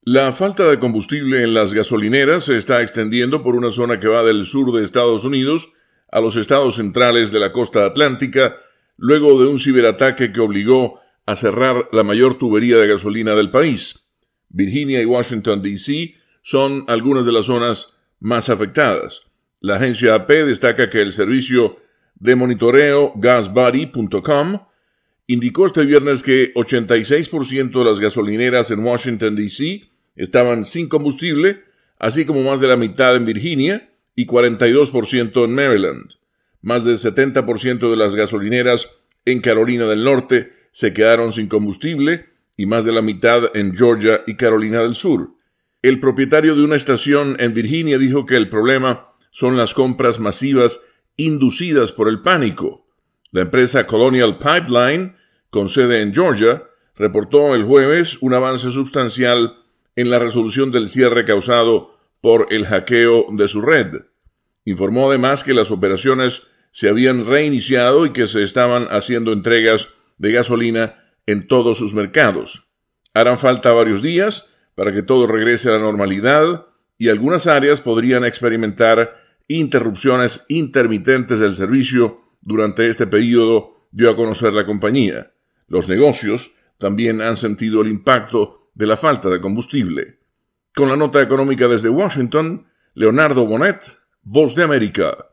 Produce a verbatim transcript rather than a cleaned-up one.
La falta de combustible en las gasolineras se está extendiendo por una zona que va del sur de Estados Unidos a los estados centrales de la costa atlántica, luego de un ciberataque que obligó a cerrar la mayor tubería de gasolina del país. Virginia y Washington, D C son algunas de las zonas más afectadas. La agencia A P destaca que el servicio de monitoreo gas buddy punto com indicó este viernes que ochenta y seis por ciento de las gasolineras en Washington, D C estaban sin combustible, así como más de la mitad en Virginia y cuarenta y dos por ciento en Maryland. Más del setenta por ciento de las gasolineras en Carolina del Norte se quedaron sin combustible y más de la mitad en Georgia y Carolina del Sur. El propietario de una estación en Virginia dijo que el problema son las compras masivas inducidas por el pánico. La empresa Colonial Pipeline, con sede en Georgia, reportó el jueves un avance sustancial en la resolución del cierre causado por el hackeo de su red. Informó además que las operaciones se habían reiniciado y que se estaban haciendo entregas de gasolina en todos sus mercados. Harán falta varios días para que todo regrese a la normalidad y algunas áreas podrían experimentar interrupciones intermitentes del servicio durante este periodo, dio a conocer la compañía. Los negocios también han sentido el impacto de la falta de combustible. Con la nota económica desde Washington, Leonardo Bonet, Voz de América.